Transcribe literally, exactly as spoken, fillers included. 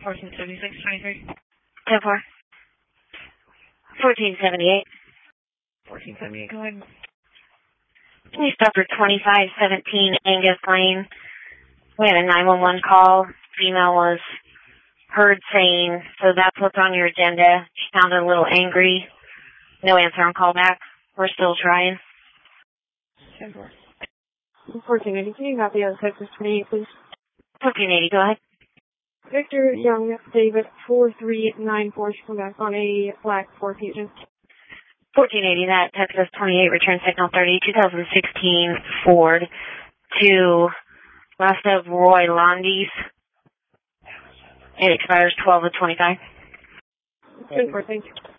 fourteen seventy-six twenty-three. ten four. fourteen seventy-eight. fourteen seventy-eight, go ahead. Can you stop for twenty-five seventeen Angus Lane? We had a nine one one call. Female was heard saying, so that's what's on your agenda. She sounded a little angry. No answer on callback. We're still trying. ten four. fourteen eighty, can you copy on Texas twenty-eight, please? fourteen eighty, go ahead. Victor Young, David, four three nine four, should come back on a black Ford Fusion. fourteen eighty, that Texas twenty-eight, return signal thirty, twenty sixteen Ford to west of Roy Londies. It expires twelve of twenty-five. ten four, thank you.